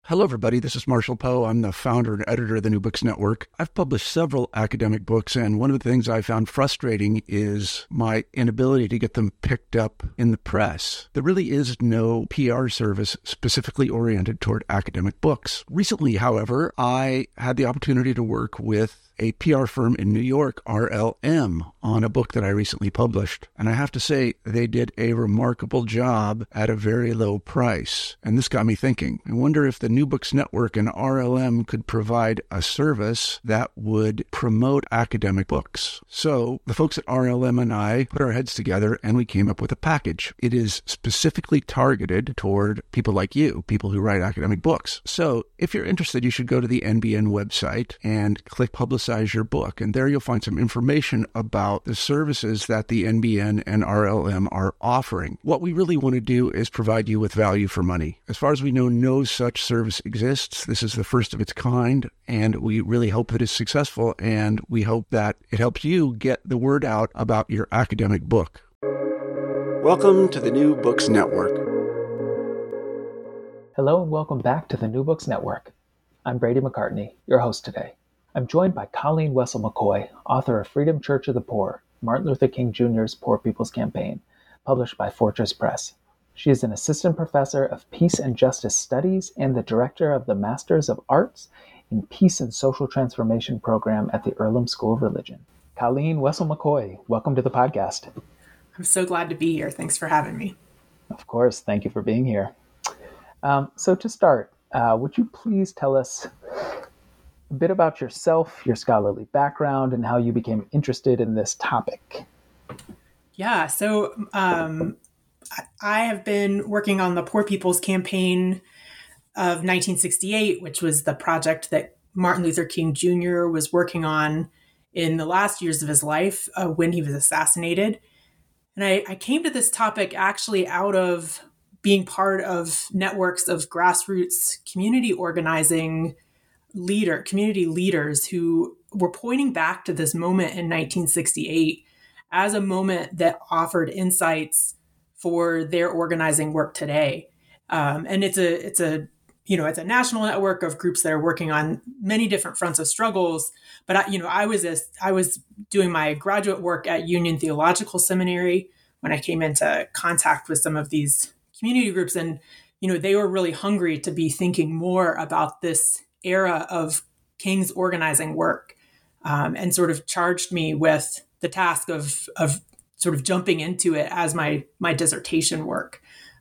Hello, everybody. This is Marshall Poe. I'm the founder and editor of the New Books Network. I've published several academic books, and one of the things I found frustrating is my inability to get them picked up in the press. There really is no PR service specifically oriented toward academic books. Recently, however, I had the opportunity to work with a PR firm in New York, RLM, on a book that I recently published. And I have to say, they did a remarkable job at a very low price. And this got me thinking. I wonder if the New Books Network and RLM could provide a service that would promote academic books. So the folks at RLM and I put our heads together and we came up with a package. It is specifically targeted toward people like you, people who write academic books. So if you're interested, you should go to the NBN website and click Publicize Your Book. And there you'll find some information about the services that the NBN and RLM are offering. What we really want to do is provide you with value for money. As far as we know, no such service exists. This is the first of its kind, and we really hope that it's successful, and we hope that it helps you get the word out about your academic book. Welcome to the New Books Network. Hello and welcome back to the New Books Network. I'm Brady McCartney, your host today. I'm joined by Colleen Wessel McCoy, author of Freedom Church of the Poor, Martin Luther King Jr.'s Poor People's Campaign, published by Fortress Press. She is an assistant professor of Peace and Justice Studies and the director of the Masters of Arts in Peace and Social Transformation program at the Earlham School of Religion. Colleen Wessel McCoy, welcome to the podcast. I'm so glad to be here. Thanks for having me. Of course, thank you for being here. So to start, would you please tell us a bit about yourself, your scholarly background, and how you became interested in this topic? Yeah, so I have been working on the Poor People's Campaign of 1968, which was the project that Martin Luther King Jr. was working on in the last years of his life when he was assassinated. And I came to this topic actually out of being part of networks of grassroots community organizing community leaders who were pointing back to this moment in 1968 as a moment that offered insights for their organizing work today. And it's a national network of groups that are working on many different fronts of struggles. But I was doing my graduate work at Union Theological Seminary when I came into contact with some of these community groups, and they were really hungry to be thinking more about this era of King's organizing work, and sort of charged me with the task of sort of jumping into it as my dissertation work.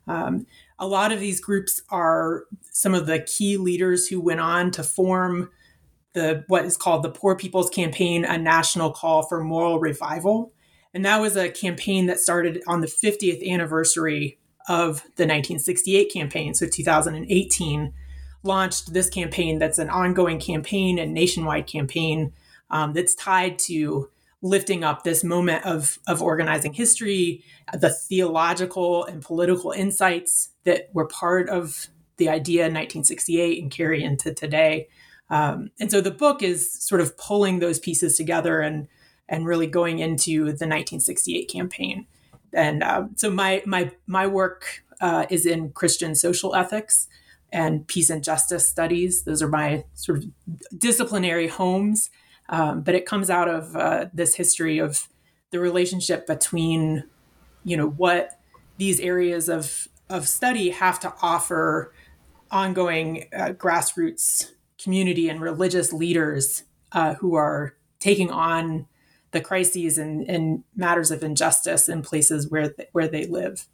A lot of these groups are some of the key leaders who went on to form what is called the Poor People's Campaign, a national call for moral revival. And that was a campaign that started on the 50th anniversary of the 1968 campaign. So 2018 launched this campaign that's an ongoing campaign and nationwide campaign that's tied to lifting up this moment of organizing history, the theological and political insights that were part of the idea in 1968 and carry into today. And so the book is sort of pulling those pieces together and really going into the 1968 campaign. And so my work is in Christian social ethics and peace and justice studies. Those are my sort of disciplinary homes. But it comes out of this history of the relationship between, what these areas of study have to offer ongoing grassroots community and religious leaders who are taking on the crises and matters of injustice in places where they live.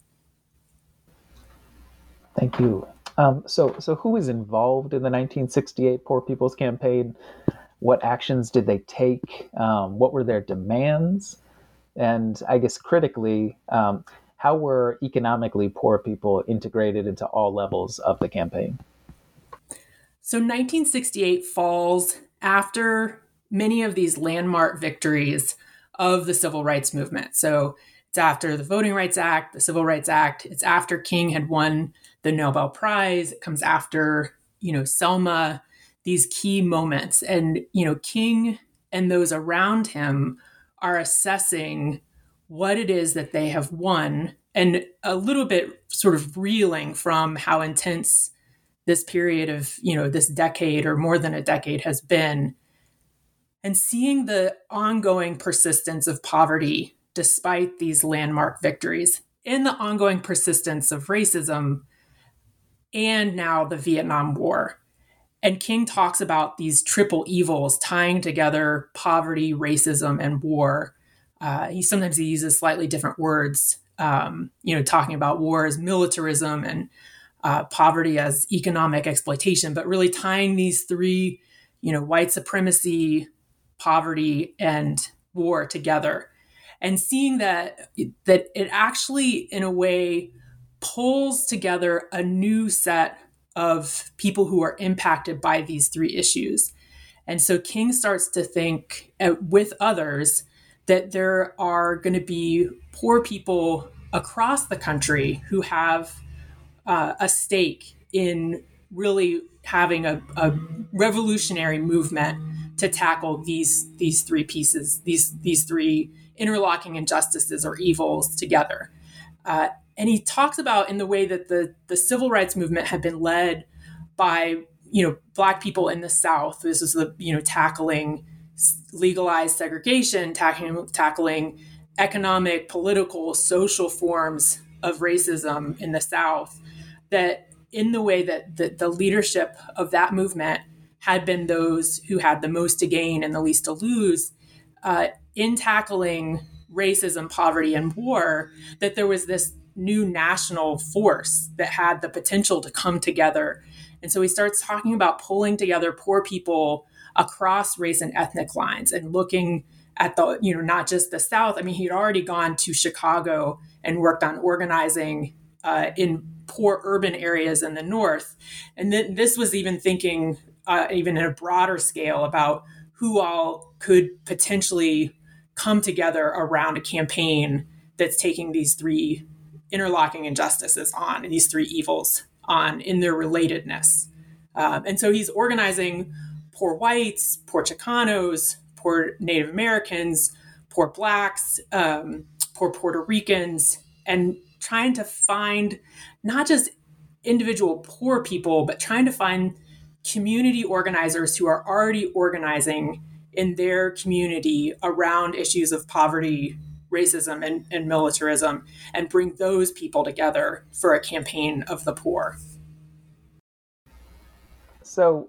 Thank you. So who is involved in the 1968 Poor People's Campaign? What actions did they take? What were their demands? And I guess critically, how were economically poor people integrated into all levels of the campaign? So 1968 falls after many of these landmark victories of the civil rights movement. So it's after the Voting Rights Act, the Civil Rights Act. It's after King had won the Nobel Prize. It comes after, Selma, these key moments. And, King and those around him are assessing what it is that they have won and a little bit sort of reeling from how intense this period of, this decade or more than a decade has been, and seeing the ongoing persistence of poverty despite these landmark victories, and the ongoing persistence of racism, and now the Vietnam War. And King talks about these triple evils tying together poverty, racism, and war. He uses slightly different words, talking about war as militarism and poverty as economic exploitation, but really tying these three, white supremacy, poverty, and war together, and seeing that it actually, in a way, pulls together a new set of people who are impacted by these three issues. And so King starts to think with others that there are going to be poor people across the country who have a stake in really having a revolutionary movement to tackle these three pieces, these three interlocking injustices or evils together. And he talks about in the way that the civil rights movement had been led by, Black people in the South. This is tackling legalized segregation, tackling economic, political, social forms of racism in the South, that in the way that the leadership of that movement had been those who had the most to gain and the least to lose, in tackling racism, poverty, and war, that there was this new national force that had the potential to come together. And so he starts talking about pulling together poor people across race and ethnic lines and looking at the, not just the South. I mean, he'd already gone to Chicago and worked on organizing in poor urban areas in the North. And then this was even thinking even in a broader scale about who all could potentially come together around a campaign that's taking these three interlocking injustices on, and these three evils on in their relatedness. And so he's organizing poor whites, poor Chicanos, poor Native Americans, poor Blacks, poor Puerto Ricans, and trying to find not just individual poor people, but trying to find community organizers who are already organizing in their community around issues of poverty, racism, and militarism, and bring those people together for a campaign of the poor. So,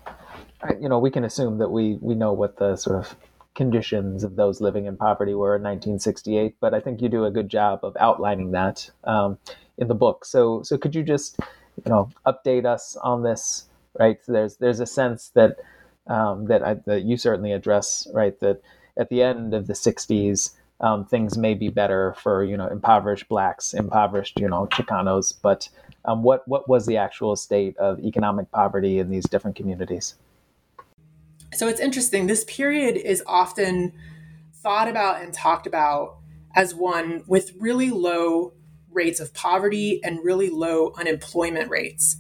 we can assume that we know what the sort of conditions of those living in poverty were in 1968, but I think you do a good job of outlining that in the book. So could you just, update us on this? Right, there's a sense that that you certainly address, right, that at the end of the 60s, things may be better for impoverished Blacks, impoverished Chicanos, but what was the actual state of economic poverty in these different communities? So it's interesting. This period is often thought about and talked about as one with really low rates of poverty and really low unemployment rates.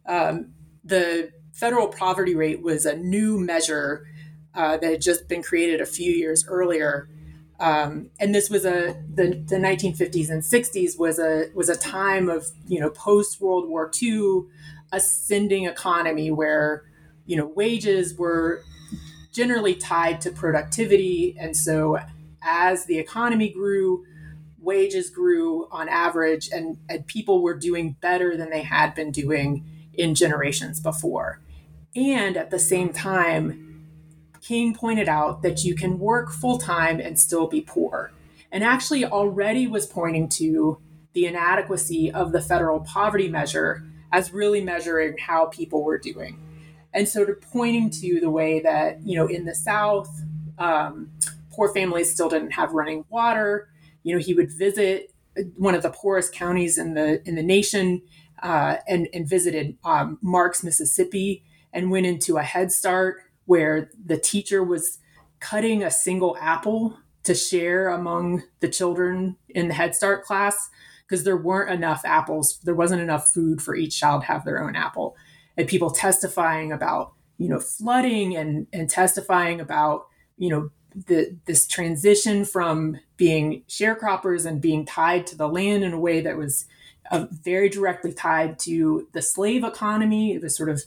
The federal poverty rate was a new measure that had just been created a few years earlier. And this was the 1950s and 60s was a time of, post World War II, ascending economy where, wages were generally tied to productivity. And so as the economy grew, wages grew on average, and people were doing better than they had been doing in generations before. And at the same time, King pointed out that you can work full-time and still be poor, and actually already was pointing to the inadequacy of the federal poverty measure as really measuring how people were doing. And so to pointing to the way that, in the South, poor families still didn't have running water. He would visit one of the poorest counties in the nation and visited Marks, Mississippi, and went into a Head Start where the teacher was cutting a single apple to share among the children in the Head Start class because there weren't enough apples. There wasn't enough food for each child to have their own apple. And people testifying about, flooding and testifying about, this transition from being sharecroppers and being tied to the land in a way that was very directly tied to the slave economy, the sort of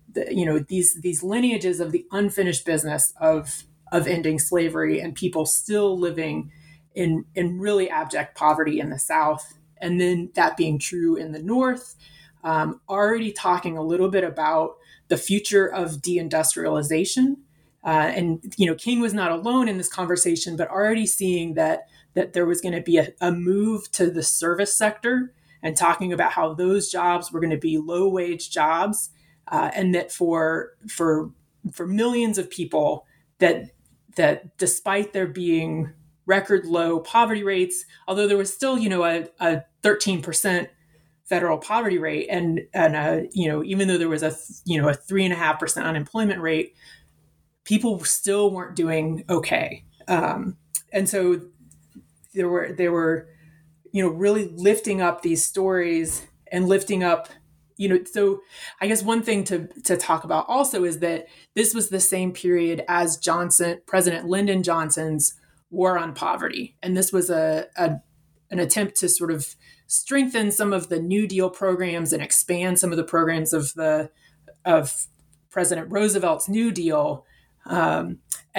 these lineages of the unfinished business of ending slavery and people still living in really abject poverty in the South, and then that being true in the North. Already talking a little bit about the future of deindustrialization. And King was not alone in this conversation, but already seeing that there was going to be a move to the service sector, and talking about how those jobs were going to be low-wage jobs, and that for millions of people, that despite there being record low poverty rates, although there was still a 13% federal poverty rate, and even though there was a 3.5% unemployment rate, people still weren't doing okay. And so they were really lifting up these stories and lifting up, so I guess one thing to talk about also is that this was the same period as President Lyndon Johnson's War on Poverty. And this was an attempt to sort of strengthen some of the New Deal programs and expand some of the programs of President Roosevelt's New Deal. And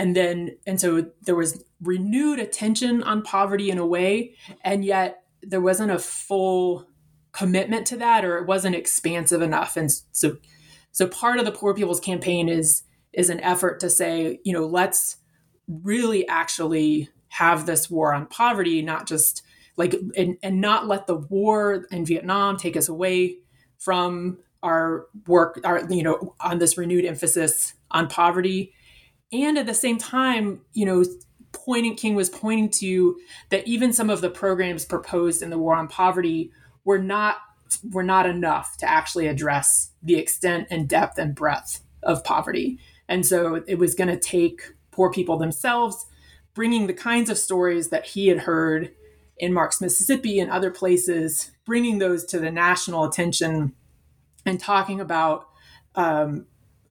so there was renewed attention on poverty in a way, and yet there wasn't a full commitment to that, or it wasn't expansive enough. And so part of the Poor People's Campaign is an effort to say, let's really actually have this war on poverty, not just and not let the war in Vietnam take us away from our work, on this renewed emphasis on poverty. And at the same time, King was pointing to that even some of the programs proposed in the War on Poverty were not enough to actually address the extent and depth and breadth of poverty. And so it was going to take poor people themselves bringing the kinds of stories that he had heard in Marks, Mississippi and other places, bringing those to the national attention and talking about, and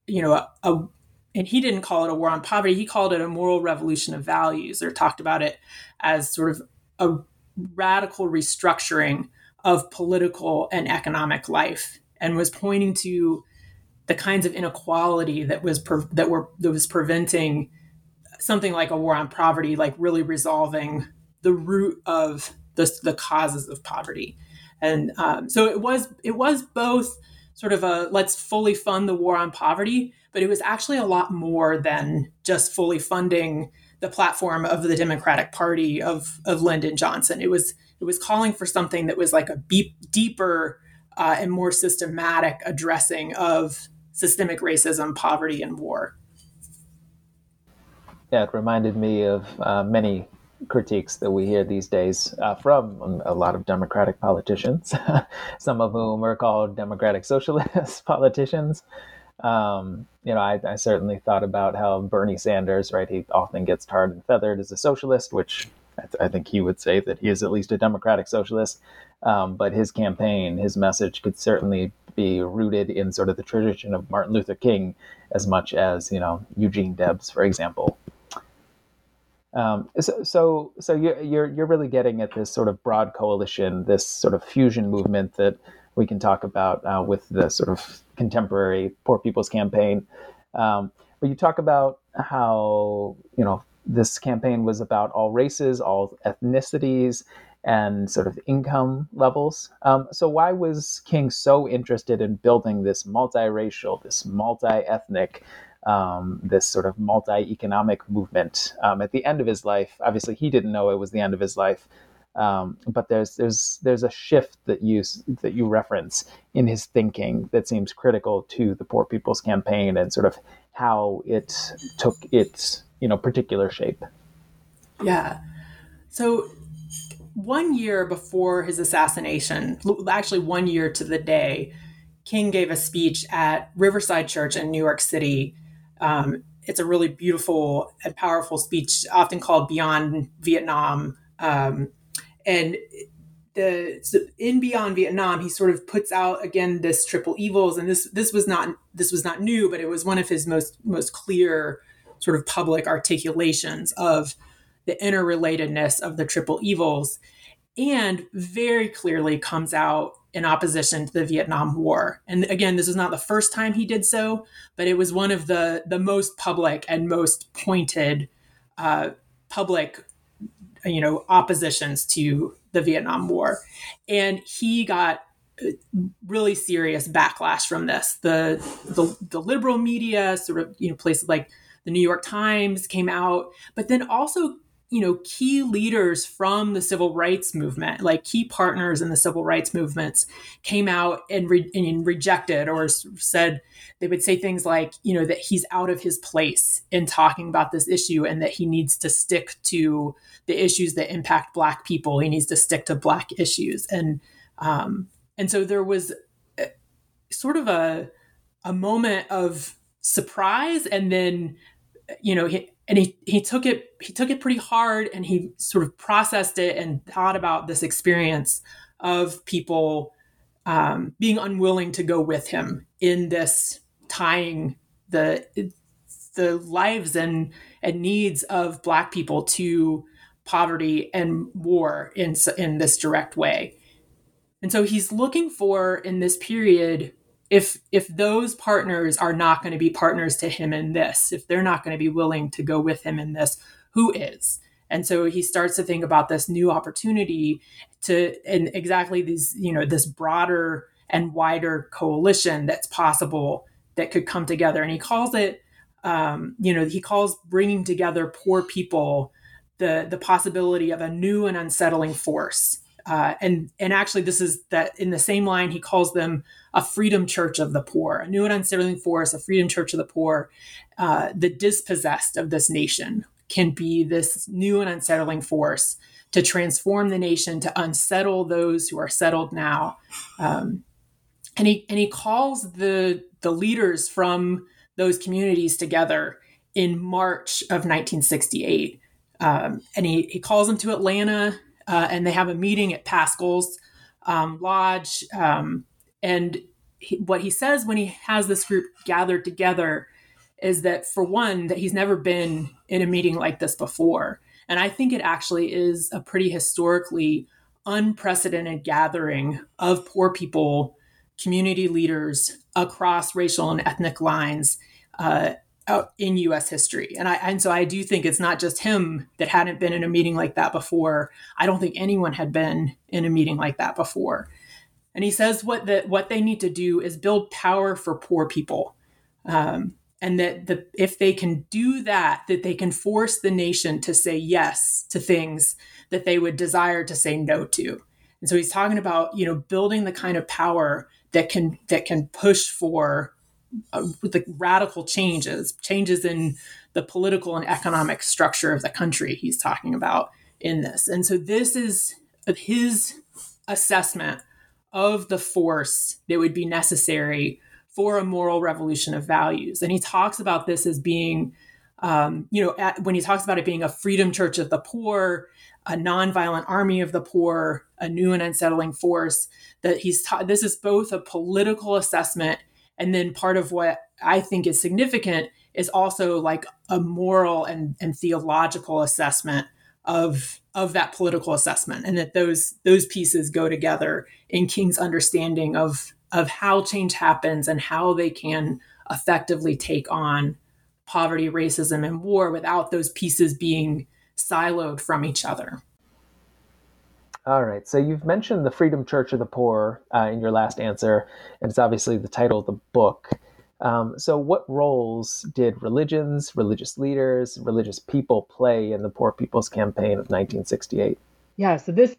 he didn't call it a war on poverty. He called it a moral revolution of values, or talked about it as sort of a radical restructuring of political and economic life, and was pointing to the kinds of inequality that was preventing something like a war on poverty, like really resolving the root of the causes of poverty. And so it was both sort of a let's fully fund the war on poverty, but it was actually a lot more than just fully funding the platform of the Democratic Party of Lyndon Johnson. It was calling for something that was like a deeper and more systematic addressing of systemic racism, poverty, and war. Yeah, it reminded me of many critiques that we hear these days from a lot of Democratic politicians, some of whom are called Democratic Socialist politicians. I certainly thought about how Bernie Sanders, right, he often gets tarred and feathered as a socialist, which I think he would say that he is at least a Democratic Socialist. But his campaign, his message could certainly be rooted in sort of the tradition of Martin Luther King as much as, Eugene Debs, for example. So you're really getting at this sort of broad coalition, this sort of fusion movement that we can talk about with the sort of contemporary Poor People's Campaign. But you talk about how, this campaign was about all races, all ethnicities, and sort of income levels. So why was King so interested in building this multiracial, this multi-ethnic, this sort of multi-economic movement at the end of his life? Obviously, he didn't know it was the end of his life, but there's a shift that you reference in his thinking that seems critical to the Poor People's Campaign and sort of how it took its particular shape. Yeah. So 1 year before his assassination, actually 1 year to the day, King gave a speech at Riverside Church in New York City. It's a really beautiful and powerful speech, often called Beyond Vietnam. And in Beyond Vietnam, he sort of puts out again this triple evils, and this was not new, but it was one of his most clear sort of public articulations of the interrelatedness of the triple evils, and very clearly comes out in opposition to the Vietnam War. And again, this is not the first time he did so, but it was one of the most public and most pointed public, oppositions to the Vietnam War. And he got really serious backlash from this. The liberal media, sort of, places like the New York Times came out, but then also, key leaders from the civil rights movement, like key partners in the civil rights movements, came out and rejected or said, they would say things like, that he's out of his place in talking about this issue and that he needs to stick to the issues that impact Black people. He needs to stick to Black issues. And so there was sort of a moment of surprise, and then, he took it pretty hard, and he sort of processed it and thought about this experience of people being unwilling to go with him in this tying the lives and needs of Black people to poverty and war in this direct way. And so he's looking for, in this period, if those partners are not going to be partners to him in this, if they're not going to be willing to go with him in this, who is? And so he starts to think about this new opportunity and exactly these, this broader and wider coalition that's possible that could come together. And he calls it, he calls bringing together poor people the possibility of a new and unsettling force. And actually, this is that in the same line, he calls them a freedom church of the poor, a new and unsettling force, a freedom church of the poor. The dispossessed of this nation can be this new and unsettling force to transform the nation, to unsettle those who are settled now. And he calls the leaders from those communities together in March of 1968. And he calls them to Atlanta. And they have a meeting at Pascal's Lodge. And what he says when he has this group gathered together is that, for one, that he's never been in a meeting like this before. And I think it actually is a pretty historically unprecedented gathering of poor people, community leaders across racial and ethnic lines in U.S. history. And so I do think it's not just him that hadn't been in a meeting like that before. I don't think anyone had been in a meeting like that before. And he says what they need to do is build power for poor people. And that if they can do that, that they can force the nation to say yes to things that they would desire to say no to. And so he's talking about, building the kind of power that can push for the radical changes in the political and economic structure of the country he's talking about in this. And so this is his assessment of the force that would be necessary for a moral revolution of values. And he talks about this as being, when he talks about it being a freedom church of the poor, a nonviolent army of the poor, a new and unsettling force, that this is both a political assessment, and then part of what I think is significant is also like a moral and theological assessment of that political assessment, and that those pieces go together in King's understanding of how change happens and how they can effectively take on poverty, racism, and war without those pieces being siloed from each other. All right. So you've mentioned the Freedom Church of the Poor in your last answer, and it's obviously the title of the book. So what roles did religions, religious leaders, religious people play in the Poor People's Campaign of 1968? Yeah, so this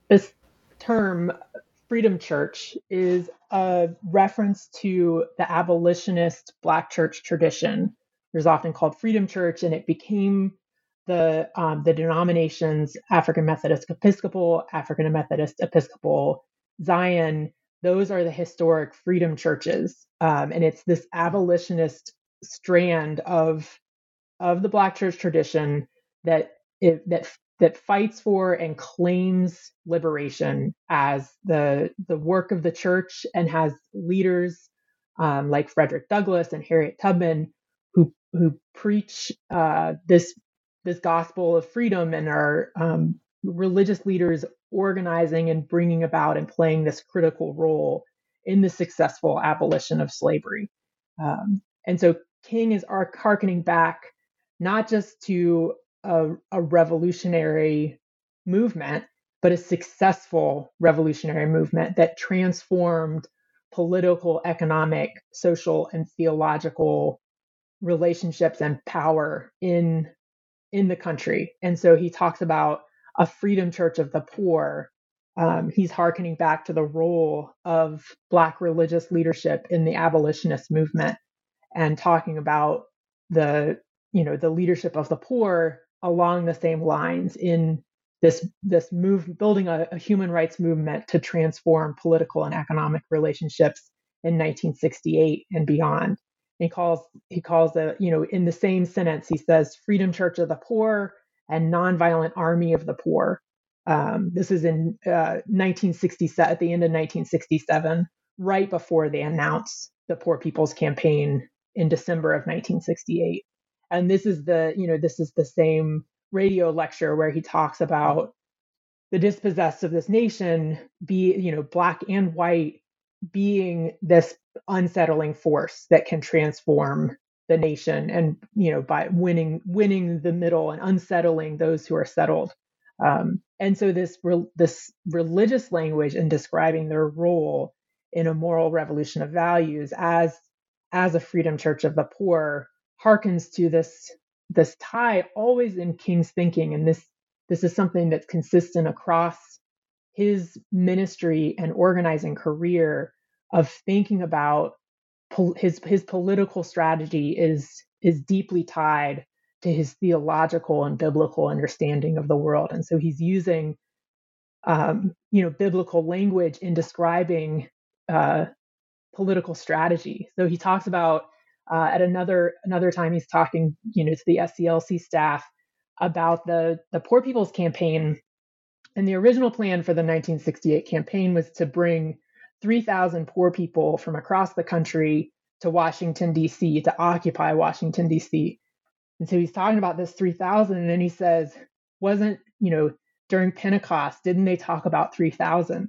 term, Freedom Church, is a reference to the abolitionist Black church tradition. It was often called Freedom Church, and it became the denominations African Methodist Episcopal, African Methodist Episcopal, Zion. Those are the historic freedom churches, and it's this abolitionist strand of the Black church tradition that fights for and claims liberation as the work of the church, and has leaders like Frederick Douglass and Harriet Tubman who preach this gospel of freedom and are religious leaders organizing and bringing about and playing this critical role in the successful abolition of slavery. And so King is hearkening back not just to a revolutionary movement, but a successful revolutionary movement that transformed political, economic, social, and theological relationships and power in the country. And so he talks about a freedom church of the poor. He's hearkening back to the role of Black religious leadership in the abolitionist movement and talking about the leadership of the poor along the same lines in this building a human rights movement to transform political and economic relationships in 1968 and beyond. He calls in the same sentence, he says Freedom Church of the Poor and Nonviolent Army of the Poor. This is in 1967, at the end of 1967, right before they announced the Poor People's Campaign in December of 1968. And this is the same radio lecture where he talks about the dispossessed of this nation, Black and white, being this unsettling force that can transform the nation, and by winning the middle and unsettling those who are settled. And so this religious language in describing their role in a moral revolution of values as a freedom church of the poor harkens to this tie always in King's thinking, and this is something that's consistent across his ministry and organizing career, of thinking about his political strategy is deeply tied to his theological and biblical understanding of the world. And so he's using biblical language in describing political strategy. So he talks about at another time he's talking to the SCLC staff about the Poor People's Campaign. And the original plan for the 1968 campaign was to bring 3,000 poor people from across the country to Washington, D.C., to occupy Washington, D.C. And so he's talking about this 3,000, and then he says, during Pentecost, didn't they talk about 3,000?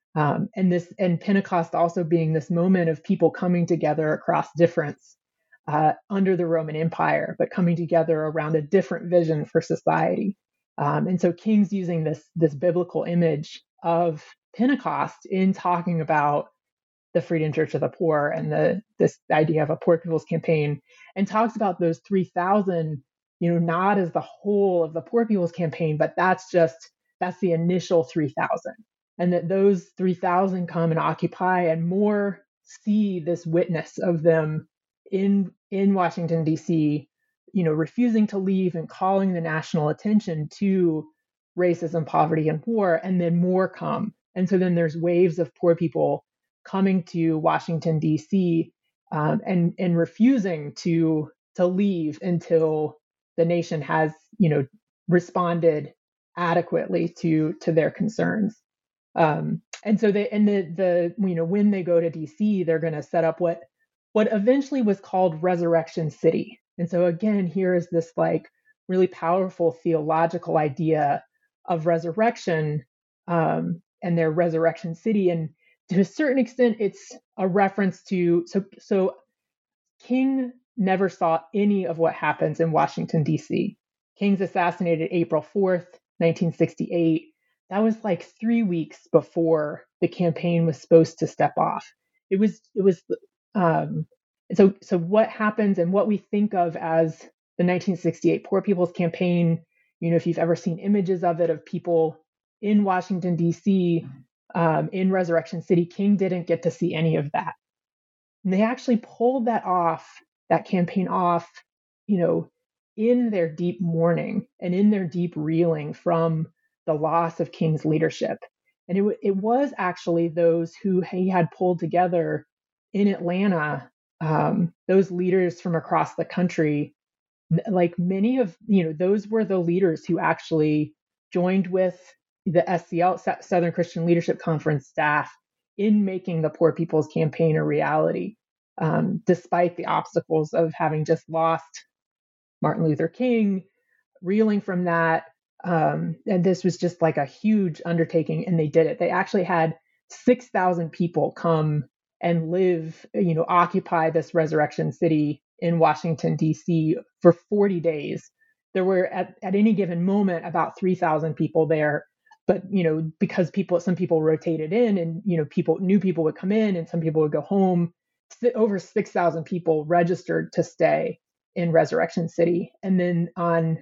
And Pentecost also being this moment of people coming together across difference under the Roman Empire, but coming together around a different vision for society. And so King's using this biblical image of Pentecost in talking about the Freedom Church of the Poor and this idea of a Poor People's Campaign, and talks about those 3,000, not as the whole of the Poor People's Campaign, but that's the initial 3,000, and that those 3,000 come and occupy, and more see this witness of them in Washington, D.C., refusing to leave and calling the national attention to racism, poverty, and war, and then more come. And so then there's waves of poor people coming to Washington, D.C., and refusing to leave until the nation has, responded adequately to their concerns. And so when they go to D.C., they're going to set up what eventually was called Resurrection City. And so again, here is this really powerful theological idea of resurrection, and their Resurrection City. And to a certain extent, it's a reference to, so King never saw any of what happens in Washington, D.C. King's assassinated April 4th, 1968. That was 3 weeks before the campaign was supposed to step off. It was so what happens, and what we think of as the 1968 Poor People's Campaign, if you've ever seen images of it, of people in Washington, D.C., in Resurrection City, King didn't get to see any of that. And they actually pulled that campaign off, in their deep mourning and in their deep reeling from the loss of King's leadership. And it was actually those who he had pulled together in Atlanta, those leaders from across the country, many of, those were the leaders who actually joined with the SCL, Southern Christian Leadership Conference staff, in making the Poor People's Campaign a reality, despite the obstacles of having just lost Martin Luther King, reeling from that, And this was just like a huge undertaking, and they did it. They actually had 6,000 people come and live, occupy this resurrection city in Washington, D.C. for 40 days. There were at any given moment about 3,000 people there. But, because some people rotated in, and, new people would come in and some people would go home, over 6,000 people registered to stay in Resurrection City. And then on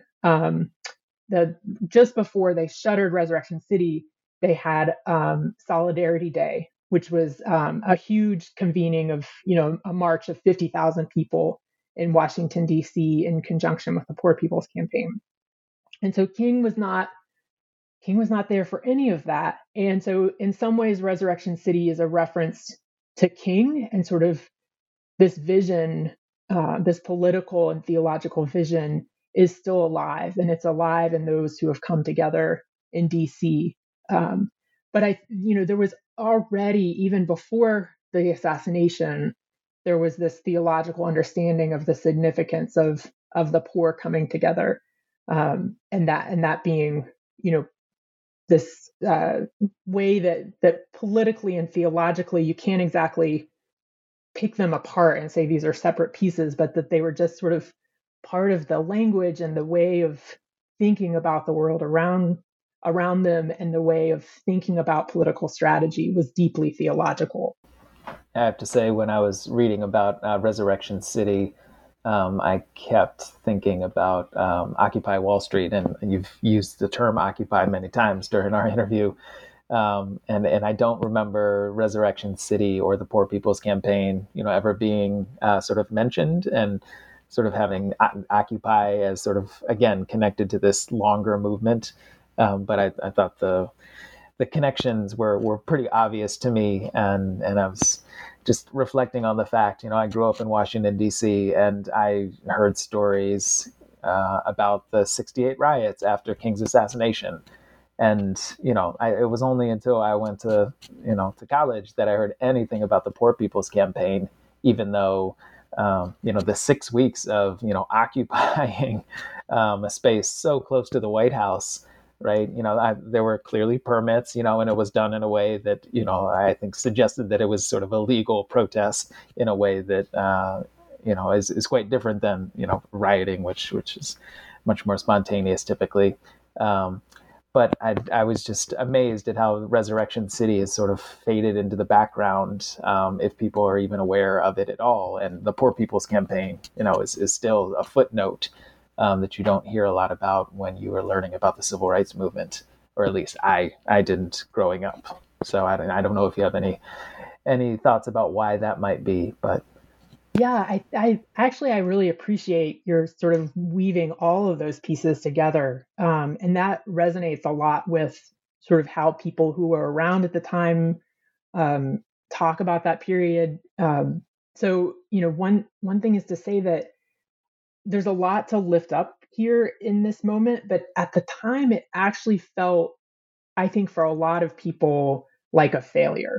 just before they shuttered Resurrection City, they had Solidarity Day, which was a huge convening of, a march of 50,000 people in Washington, D.C. in conjunction with the Poor People's Campaign. And so King was not there for any of that. And so in some ways, Resurrection City is a reference to King and sort of this vision, this political and theological vision is still alive, and it's alive in those who have come together in DC. But there was already, even before the assassination, there was this theological understanding of the significance of the poor coming together, and that being, this way that politically and theologically you can't exactly pick them apart and say these are separate pieces, but that they were just sort of part of the language and the way of thinking about the world around them, and the way of thinking about political strategy was deeply theological. I have to say, when I was reading about Resurrection City, I kept thinking about Occupy Wall Street, and you've used the term Occupy many times during our interview. And I don't remember Resurrection City or the Poor People's Campaign, ever being sort of mentioned, and sort of having Occupy as sort of, again, connected to this longer movement. But I thought the connections were pretty obvious to me, and I was just reflecting on the fact, I grew up in Washington, D.C., and I heard stories about the '68 riots after King's assassination. And, it was only until I went to college that I heard anything about the Poor People's Campaign, even though, the 6 weeks of, occupying a space so close to the White House, right? There were clearly permits, and it was done in a way that, I think suggested that it was sort of a legal protest in a way that, is quite different than, rioting, which is much more spontaneous typically. But I was just amazed at how Resurrection City has sort of faded into the background, if people are even aware of it at all. And the Poor People's Campaign, is still a footnote that you don't hear a lot about when you are learning about the civil rights movement, or at least I didn't growing up. So I don't know if you have any thoughts about why that might be, but. Yeah, I actually, I really appreciate your sort of weaving all of those pieces together. And that resonates a lot with sort of how people who were around at the time talk about that period. So, one thing is to say that there's a lot to lift up here in this moment, but at the time it actually felt, I think, for a lot of people like a failure.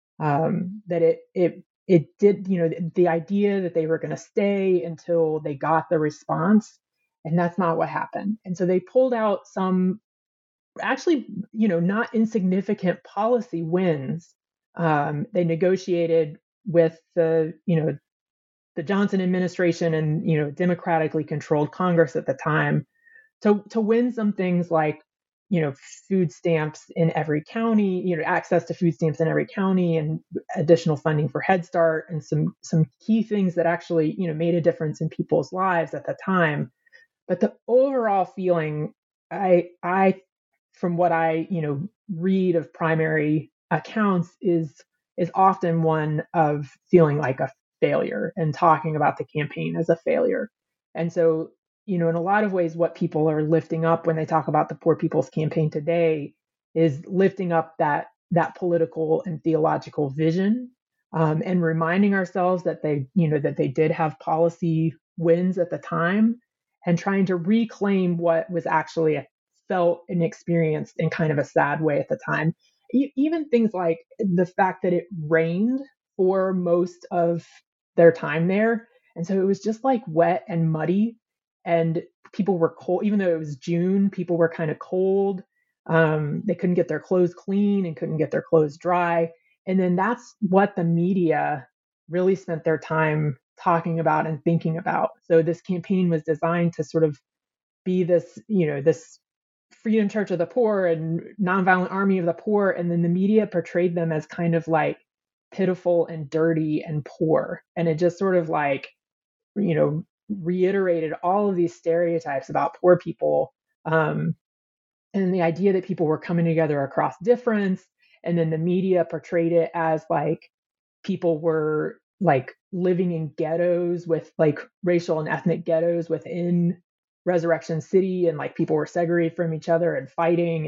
That it did, the idea that they were going to stay until they got the response, and that's not what happened. And so they pulled out some actually, not insignificant policy wins. They negotiated with the Johnson administration and, democratically controlled Congress at the time to win some things like, food stamps in every county, access to food stamps in every county, and additional funding for Head Start, and some key things that actually, made a difference in people's lives at the time. But the overall feeling, I from what I, read of primary accounts, is often one of feeling like a failure and talking about the campaign as a failure. And so, in a lot of ways, what people are lifting up when they talk about the Poor People's Campaign today is lifting up that political and theological vision, and reminding ourselves that they did have policy wins at the time, and trying to reclaim what was actually felt and experienced in kind of a sad way at the time. Even things like the fact that it rained for most of their time there. And so it was just like wet and muddy. and people were cold. Even though it was June, people were kind of cold. They couldn't get their clothes clean and couldn't get their clothes dry. And then that's what the media really spent their time talking about and thinking about. So this campaign was designed to sort of be this, this Freedom Church of the Poor and Nonviolent Army of the Poor. And then the media portrayed them as kind of like pitiful and dirty and poor. And it just sort of like, reiterated all of these stereotypes about poor people. And the idea that people were coming together across difference. And then the media portrayed it as like people were like living in ghettos with like racial and ethnic ghettos within Resurrection City, and like people were segregated from each other and fighting.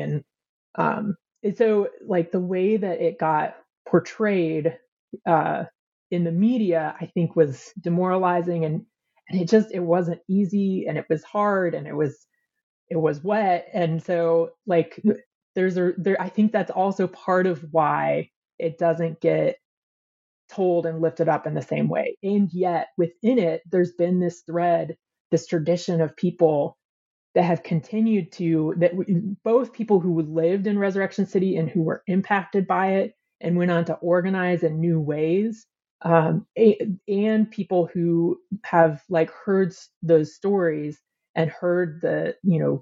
And so like the way that it got portrayed in the media, I think was demoralizing, and it wasn't easy, and it was hard, and it was wet. And so like I think that's also part of why it doesn't get told and lifted up in the same way. And yet within it, there's been this thread, this tradition of people that have continued to, both people who lived in Resurrection City and who were impacted by it and went on to organize in new ways, and people who have like heard those stories and heard the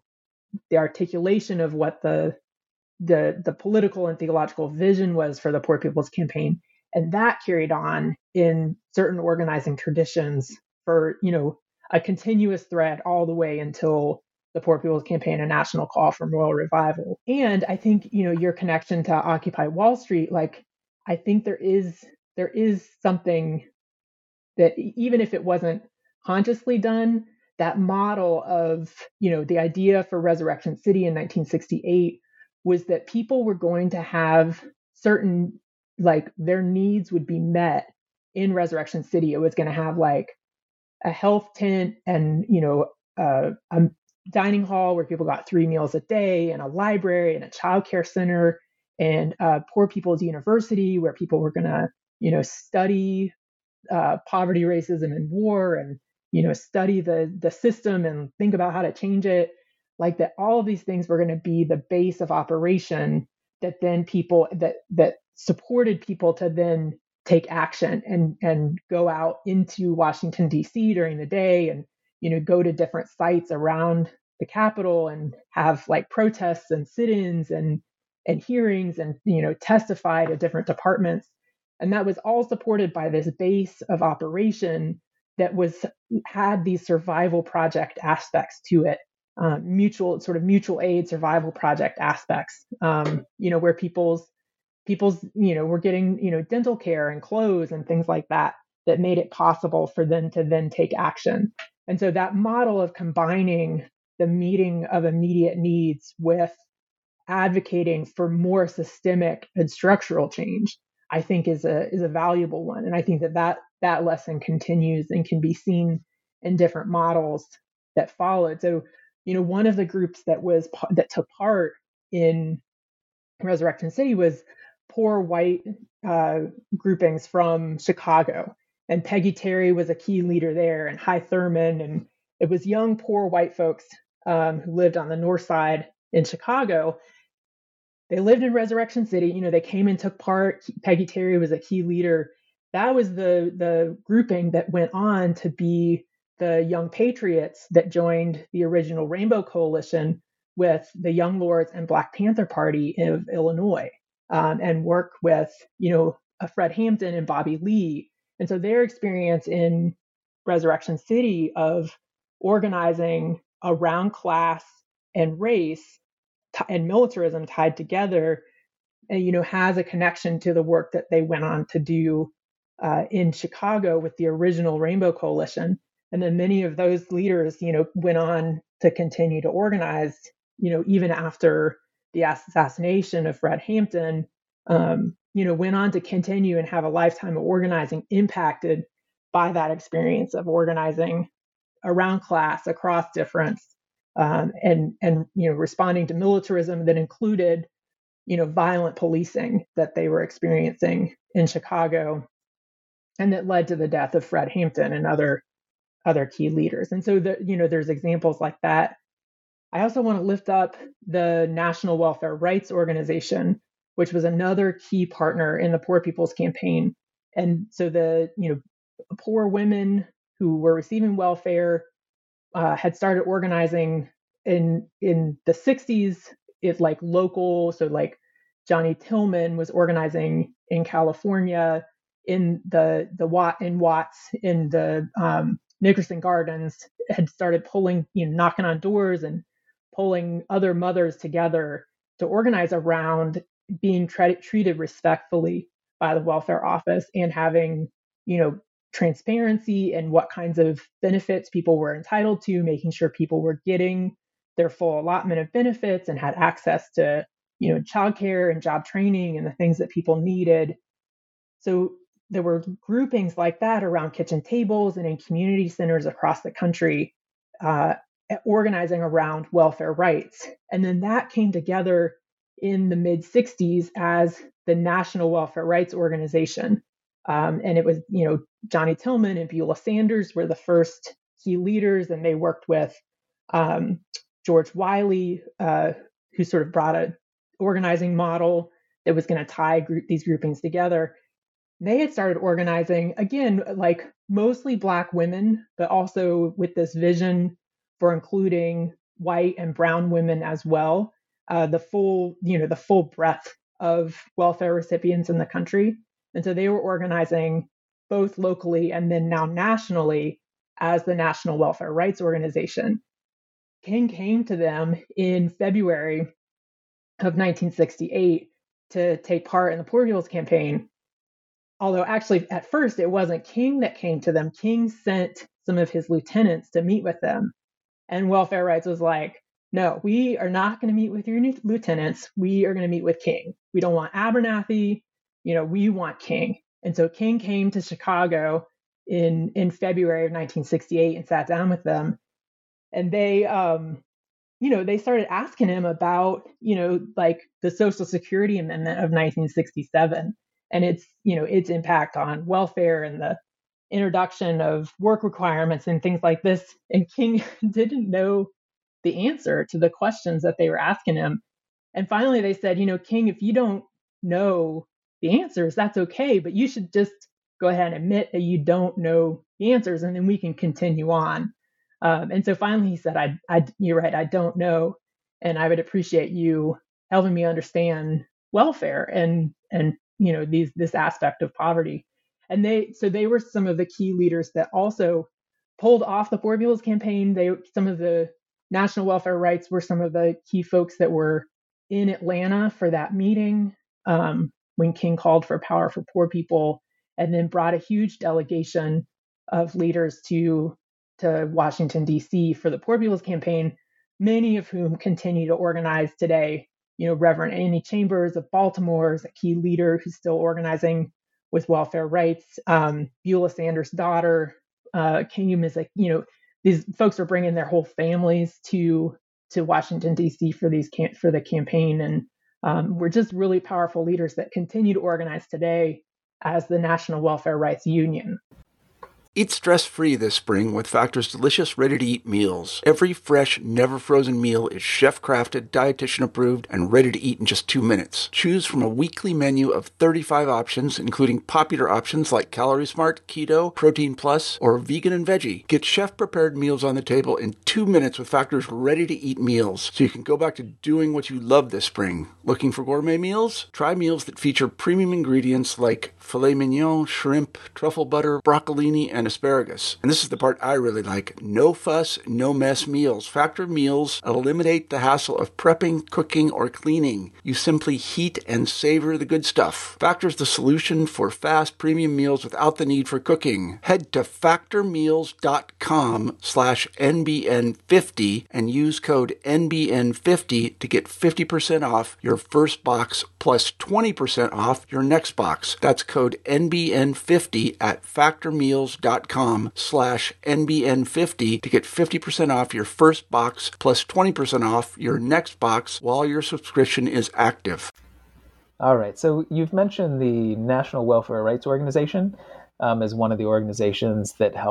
articulation of what the political and theological vision was for the Poor People's Campaign. And that carried on in certain organizing traditions for, a continuous thread all the way until the Poor People's Campaign, a national call for moral revival. And I think, your connection to Occupy Wall Street, like, I think there is something that, even if it wasn't consciously done, that model of, the idea for Resurrection City in 1968 was that people were going to have certain, like, their needs would be met in Resurrection City. It was going to have like a health tent and, a dining hall where people got 3 meals a day, and a library and a childcare center, and Poor People's University where people were going to, study poverty, racism, and war, and study the system and think about how to change it. Like that, all of these things were going to be the base of operation that then people that supported people to then take action and go out into Washington, D.C. during the day, and go to different sites around the Capitol and have like protests and sit-ins and hearings and testify to different departments. And that was all supported by this base of operation that had these survival project aspects to it, mutual aid survival project aspects, where people's were getting dental care and clothes and things like that made it possible for them to then take action. And so that model of combining the meeting of immediate needs with advocating for more systemic and structural change, I think is a valuable one. And I think that lesson continues and can be seen in different models that followed. So, one of the groups that took part in Resurrection City was poor white groupings from Chicago. And Peggy Terry was a key leader there, and Hy Thurman. And it was young, poor white folks who lived on the north side in Chicago. They lived in Resurrection City. They came and took part. Peggy Terry was a key leader. That was the grouping that went on to be the Young Patriots that joined the original Rainbow Coalition with the Young Lords and Black Panther Party of Illinois, and work with, Fred Hampton and Bobby Lee. And so their experience in Resurrection City of organizing around class and race and militarism tied together, has a connection to the work that they went on to do in Chicago with the original Rainbow Coalition. And then many of those leaders, went on to continue to organize, even after the assassination of Fred Hampton, went on to continue and have a lifetime of organizing impacted by that experience of organizing around class, across difference, and responding to militarism that included, violent policing that they were experiencing in Chicago, and that led to the death of Fred Hampton and other other key leaders. And so there's examples like that. I also want to lift up the National Welfare Rights Organization, which was another key partner in the Poor People's Campaign. And so the poor women who were receiving welfare had started organizing in the 60s. It's like local, so like Johnny Tillman was organizing in California, in Watts, in the Nickerson Gardens, had started pulling, knocking on doors and pulling other mothers together to organize around being treated respectfully by the welfare office and having, transparency and what kinds of benefits people were entitled to, making sure people were getting their full allotment of benefits and had access to, childcare and job training and the things that people needed. So there were groupings like that around kitchen tables and in community centers across the country, organizing around welfare rights. And then that came together in the mid 60s as the National Welfare Rights Organization. And it was, Johnny Tillman and Beulah Sanders were the first key leaders, and they worked with George Wiley, who sort of brought an organizing model that was going to tie these groupings together. They had started organizing, again, like mostly Black women, but also with this vision for including white and brown women as well, the full breadth of welfare recipients in the country. And so they were organizing both locally and then now nationally as the National Welfare Rights Organization. King came to them in February of 1968 to take part in the Poor People's Campaign. Although actually at first it wasn't King that came to them. King sent some of his lieutenants to meet with them. And Welfare Rights was like, no, we are not going to meet with your lieutenants. We are going to meet with King. We don't want Abernathy. We want King. And so King came to Chicago in February of 1968 and sat down with them. And they, they started asking him about, like the Social Security Amendment of 1967 and its impact on welfare and the introduction of work requirements and things like this. And King didn't know the answer to the questions that they were asking him. And finally they said, King, if you don't know the answers, that's okay, but you should just go ahead and admit that you don't know the answers, and then we can continue on. And so finally he said, you're right, I don't know, and I would appreciate you helping me understand welfare and this aspect of poverty. And they were some of the key leaders that also pulled off the Poor People's Campaign. Some of the National Welfare Rights were some of the key folks that were in Atlanta for that meeting when King called for Power for Poor People, and then brought a huge delegation of leaders to Washington, D.C. for the Poor People's Campaign, many of whom continue to organize today. Reverend Annie Chambers of Baltimore is a key leader who's still organizing with welfare rights. Beulah Sanders' daughter, King is these folks are bringing their whole families to Washington, D.C. for the campaign. And we're just really powerful leaders that continue to organize today as the National Welfare Rights Union. Eat stress-free this spring with Factor's delicious ready-to-eat meals. Every fresh, never-frozen meal is chef-crafted, dietitian-approved, and ready to eat in just 2 minutes. Choose from a weekly menu of 35 options, including popular options like Calorie Smart, Keto, Protein Plus, or Vegan and Veggie. Get chef-prepared meals on the table in 2 minutes with Factor's ready-to-eat meals, so you can go back to doing what you love this spring. Looking for gourmet meals? Try meals that feature premium ingredients like filet mignon, shrimp, truffle butter, broccolini, and asparagus. And this is the part I really like. No fuss, no mess meals. Factor meals eliminate the hassle of prepping, cooking, or cleaning. You simply heat and savor the good stuff. Factor's the solution for fast premium meals without the need for cooking. Head to factormeals.com/NBN50 and use code NBN50 to get 50% off your first box plus 20% off your next box. That's code NBN50 at factormeals.com/NBN50 to get 50% off your first box plus 20% off your next box while your subscription is active. All right. So you've mentioned the National Welfare Rights Organization as one of the organizations that helped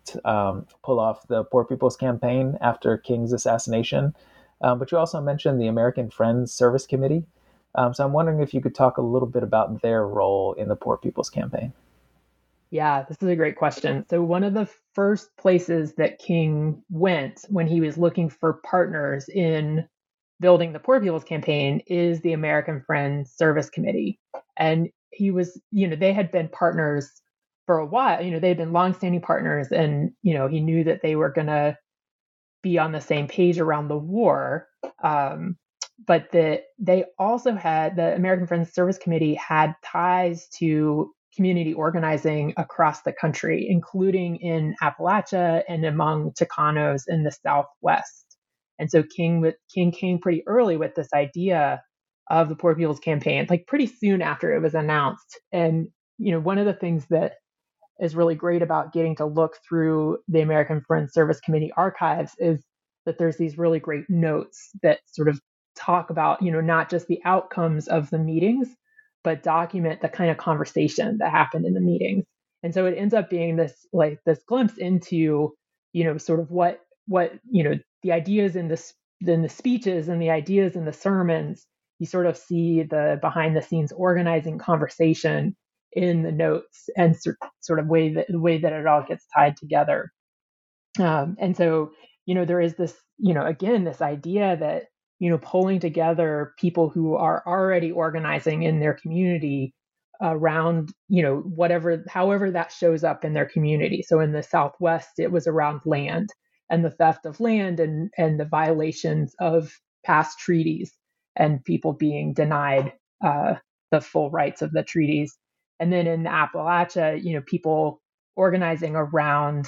helped pull off the Poor People's Campaign after King's assassination. But you also mentioned the American Friends Service Committee. So I'm wondering if you could talk a little bit about their role in the Poor People's Campaign. Yeah, this is a great question. So one of the first places that King went when he was looking for partners in building the Poor People's Campaign is the American Friends Service Committee. And he was, they had been partners for a while. They had been longstanding partners, and, he knew that they were going to be on the same page around the war. But they also had, the American Friends Service Committee had ties to community organizing across the country, including in Appalachia and among Chicanos in the Southwest. And so King came pretty early with this idea of the Poor People's Campaign, like pretty soon after it was announced. And, one of the things that is really great about getting to look through the American Friends Service Committee archives is that there's these really great notes that sort of talk about, not just the outcomes of the meetings, but document the kind of conversation that happened in the meetings. And so it ends up being this glimpse into, sort of what the ideas in the speeches and the ideas in the sermons. You sort of see the behind the scenes organizing conversation in the notes, and sort of the way that it all gets tied together. And so, there is this, again, this idea that, pulling together people who are already organizing in their community around, however that shows up in their community. So in the Southwest, it was around land and the theft of land and the violations of past treaties and people being denied the full rights of the treaties. And then in Appalachia, people organizing around,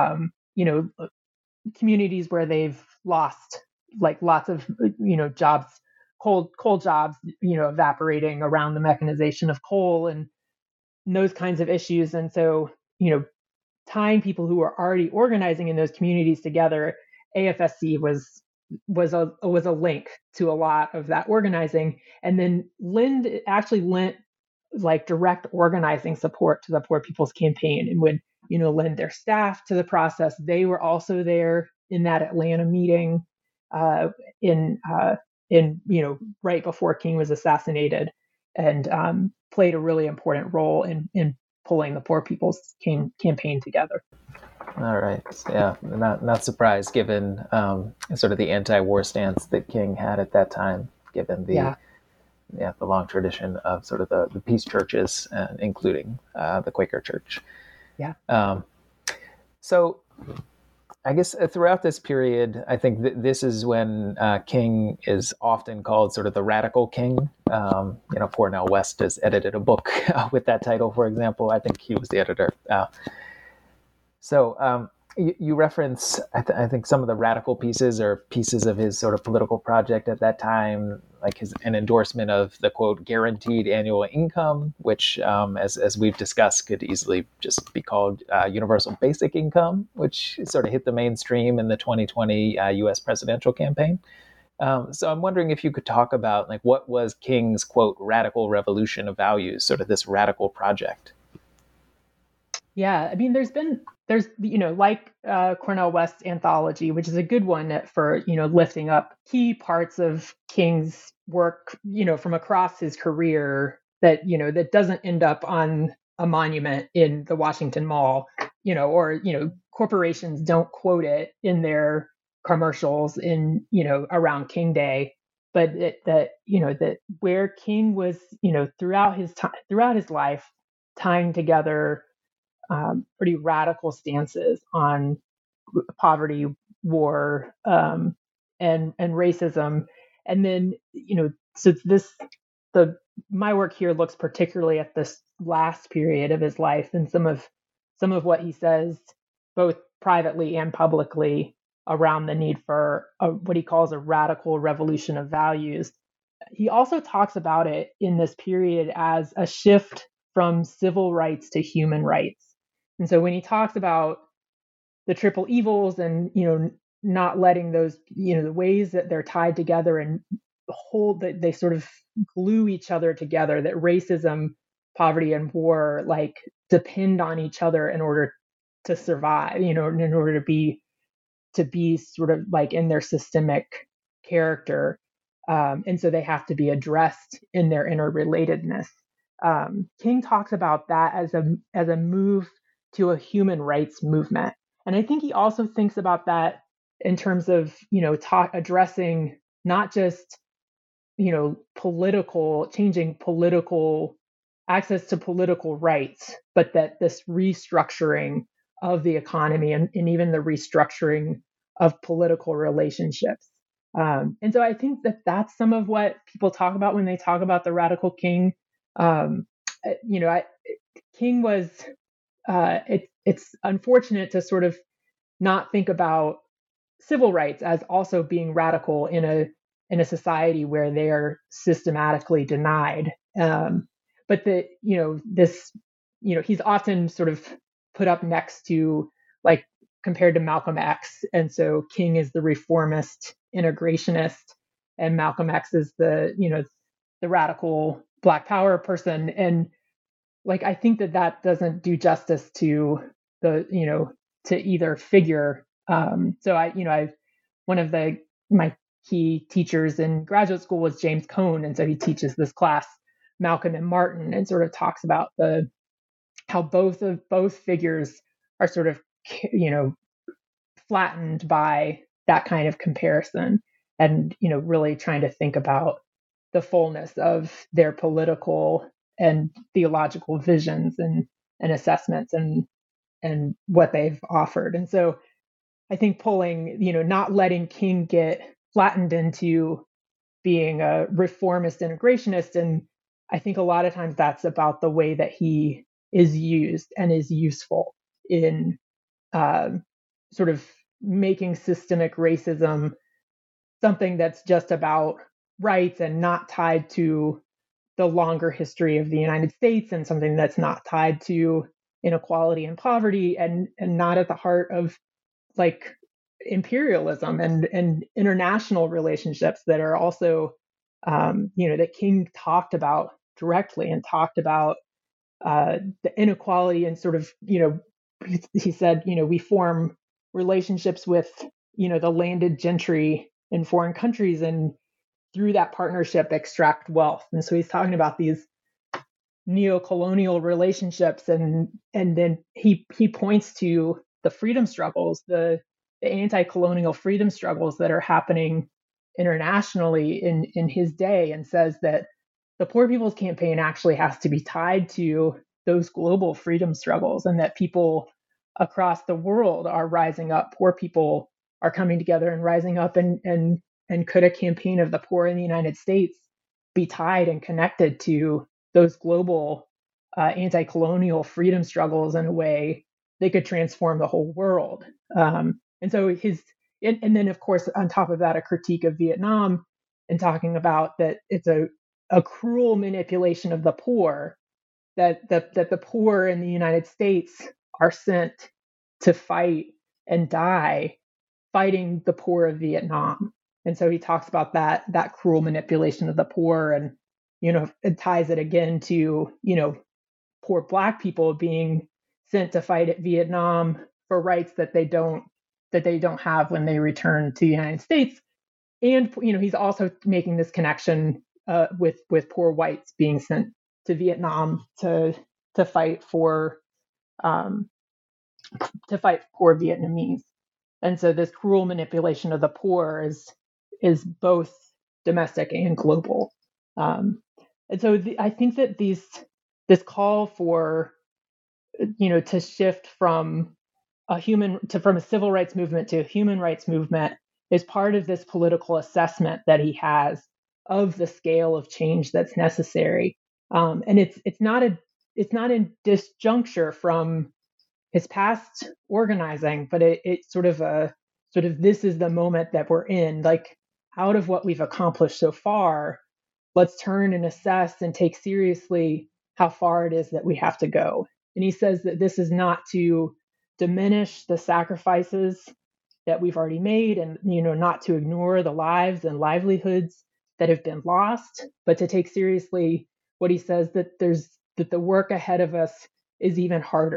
communities where they've lost like lots of, jobs, coal jobs, evaporating around the mechanization of coal and those kinds of issues. And so, tying people who are already organizing in those communities together, AFSC was a link to a lot of that organizing. And then Lind actually lent like direct organizing support to the Poor People's Campaign and would, lend their staff to the process. They were also there in that Atlanta meeting in right before King was assassinated, and played a really important role in pulling the Poor People's Campaign together. All right. Yeah, not surprised given sort of the anti-war stance that King had at that time, given the long tradition of sort of the peace churches, including the Quaker Church. Yeah. So I guess throughout this period, I think this is when King is often called sort of the radical king. Cornel West has edited a book with that title, for example. I think he was the editor. So you reference, I think, some of the radical pieces or pieces of his sort of political project at that time, like an endorsement of the, quote, guaranteed annual income, which, as we've discussed, could easily just be called universal basic income, which sort of hit the mainstream in the 2020 U.S. presidential campaign. So I'm wondering if you could talk about, like, what was King's, quote, radical revolution of values, sort of this radical project? Yeah, I mean, there's like Cornel West's anthology, which is a good one for, lifting up key parts of King's work, from across his career that, that doesn't end up on a monument in the Washington Mall, or, corporations don't quote it in their commercials in, around King Day. But that where King was, throughout his life, tying together pretty radical stances on poverty, war, and racism. And then, so my work here looks particularly at this last period of his life and some of what he says, both privately and publicly, around the need for what he calls a radical revolution of values. He also talks about it in this period as a shift from civil rights to human rights. And so when he talks about the triple evils and, not letting those, the ways that they're tied together and that they sort of glue each other together, that racism, poverty, and war like depend on each other in order to survive, in order to be sort of like in their systemic character. And so they have to be addressed in their interrelatedness. King talks about that as a move to a human rights movement. And I think he also thinks about that in terms of, addressing not just, changing political access to political rights, but that this restructuring of the economy and even the restructuring of political relationships. And so I think that that's some of what people talk about when they talk about the radical king. King was, it's unfortunate to sort of not think about civil rights as also being radical in a society where they are systematically denied. But he's often sort of put up next to, like, compared to Malcolm X. And so King is the reformist integrationist, and Malcolm X is the radical Black Power person. And like, I think that doesn't do justice to to either figure. So one of my key teachers in graduate school was James Cone. And so he teaches this class, Malcolm and Martin, and sort of talks about how both figures are sort of, flattened by that kind of comparison, and, really trying to think about the fullness of their political and theological visions and assessments and what they've offered. And so I think not letting King get flattened into being a reformist integrationist. And I think a lot of times that's about the way that he is used and is useful in sort of making systemic racism something that's just about rights and not tied to the longer history of the United States, and something that's not tied to inequality and poverty, and not at the heart of, like, imperialism and international relationships that are also, that King talked about directly, and talked about the inequality, and sort of, he said, we form relationships with, the landed gentry in foreign countries, and through that partnership extract wealth. And so he's talking about these neo-colonial relationships, and then he points to the freedom struggles, the anti-colonial freedom struggles that are happening internationally in his day, and says that the Poor People's Campaign actually has to be tied to those global freedom struggles, and that people across the world are rising up. Poor people are coming together and rising up, and could a campaign of the poor in the United States be tied and connected to those global anti-colonial freedom struggles in a way they could transform the whole world? And so and then of course on top of that, a critique of Vietnam, and talking about that it's a cruel manipulation of the poor, that the poor in the United States are sent to fight and die fighting the poor of Vietnam. And so he talks about that cruel manipulation of the poor, and it ties it again to poor Black people being sent to fight at Vietnam for rights that they don't have when they return to the United States. And he's also making this connection with poor whites being sent to Vietnam to fight for poor Vietnamese. And so this cruel manipulation of the poor is both domestic and global. And so I think that this call for to shift from a civil rights movement to a human rights movement is part of this political assessment that he has of the scale of change that's necessary. And it's not in disjuncture from his past organizing, but it's sort of this is the moment that we're in. Like, out of what we've accomplished so far, let's turn and assess and take seriously how far it is that we have to go. And he says that this is not to diminish the sacrifices that we've already made, and not to ignore the lives and livelihoods that have been lost, but to take seriously what he says, that the work ahead of us is even harder,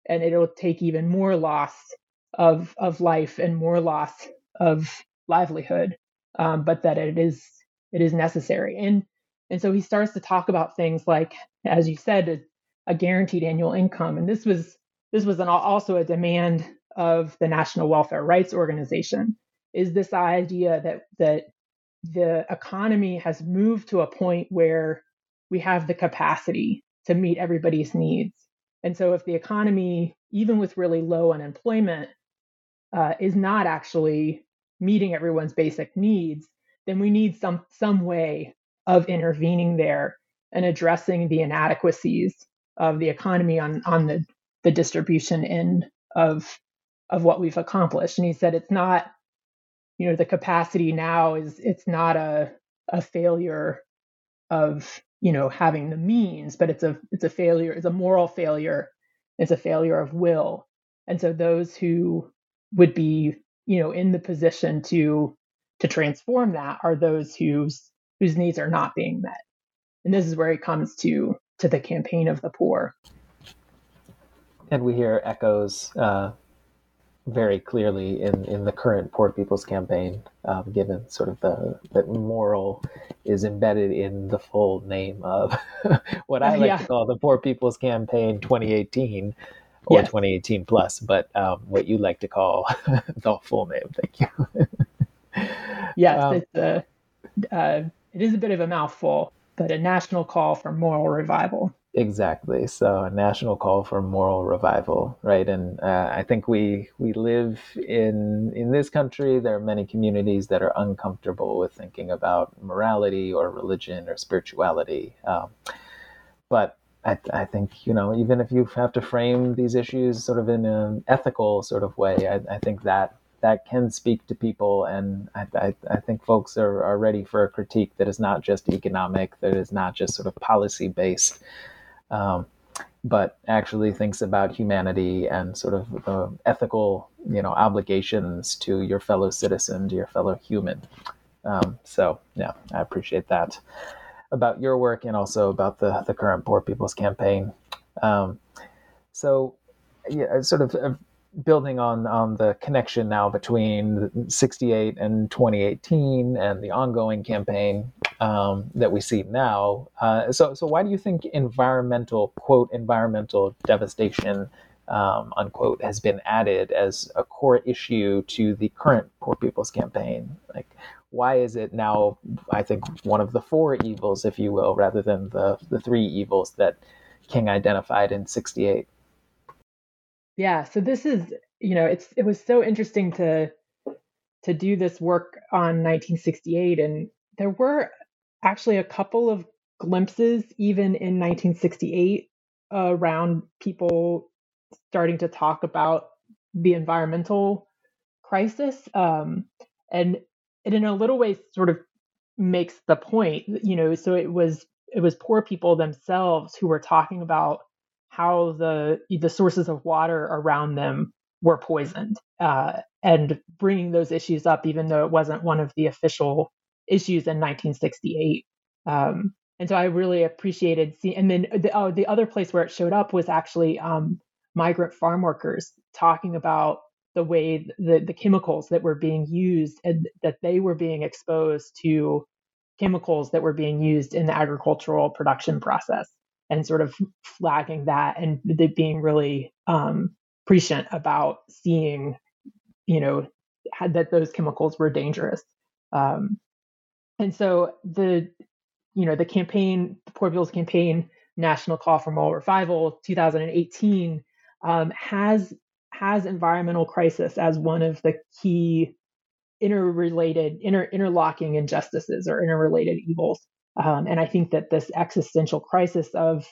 and it'll take even more loss of life and more loss of livelihood, but that it is necessary. And so he starts to talk about things like, as you said, a guaranteed annual income, and this was also a demand of the National Welfare Rights Organization, is this idea that the economy has moved to a point where we have the capacity to meet everybody's needs. And so if the economy, even with really low unemployment, is not actually meeting everyone's basic needs, then we need some way of intervening there and addressing the inadequacies of the economy on the distribution end of what we've accomplished. And he said it's not, the capacity now it's not a failure of having the means, but it's a failure, it's a moral failure, it's a failure of will. And so those who would be in the position to transform that are those whose needs are not being met. And this is where it comes to the campaign of the poor. And we hear echoes very clearly in the current Poor People's Campaign, given sort of that moral is embedded in the full name of what I like to call the Poor People's Campaign 2018 or 2018 plus, but what you like to call the full name. Thank you. Yes, it is a bit of a mouthful, but a national call for moral revival. Exactly. So a national call for moral revival, right? And I think we live in this country. There are many communities that are uncomfortable with thinking about morality or religion or spirituality. But I think, even if you have to frame these issues sort of in an ethical sort of way, I think that can speak to people. And I think folks are ready for a critique that is not just economic, that is not just sort of policy based, but actually thinks about humanity and sort of the ethical, obligations to your fellow citizen, to your fellow human. So I appreciate that about your work and also about the current Poor People's Campaign. Sort of building on the connection now between 68 and 2018 and the ongoing campaign that we see now. So why do you think environmental devastation, unquote, has been added as a core issue to the current Poor People's Campaign? Like, why is it now, I think, one of the four evils, if you will, rather than the three evils that King identified in 68? Yeah, so this is, it was so interesting to do this work on 1968, and there were actually a couple of glimpses even in 1968 around people starting to talk about the environmental crisis, and it in a little way sort of makes the point, so it was poor people themselves who were talking about how the sources of water around them were poisoned, and bringing those issues up, even though it wasn't one of the official issues in 1968. And so I really appreciated seeing. And then the other place where it showed up was actually migrant farm workers talking about the way the chemicals that were being used, and that they were being exposed to chemicals that were being used in the agricultural production process, and sort of flagging that, and being really prescient about seeing, that those chemicals were dangerous. And so the campaign, the Poor People's Campaign National Call for Moral Revival 2018, has environmental crisis as one of the key interlocking injustices or interrelated evils. And I think that this existential crisis of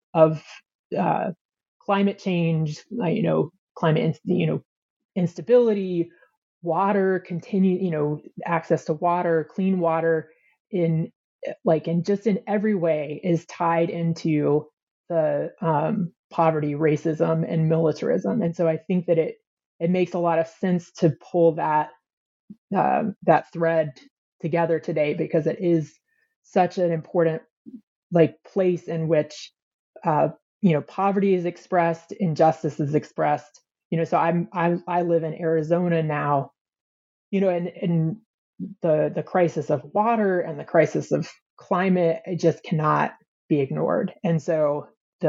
climate change, climate instability, water, access to water, clean water, in every way is tied into the poverty, racism, and militarism. And so I think that it makes a lot of sense to pull that thread together today, because it is such an important place in which poverty is expressed, injustice is expressed. So I live in Arizona now, and the crisis of water and the crisis of climate, it just cannot be ignored. And so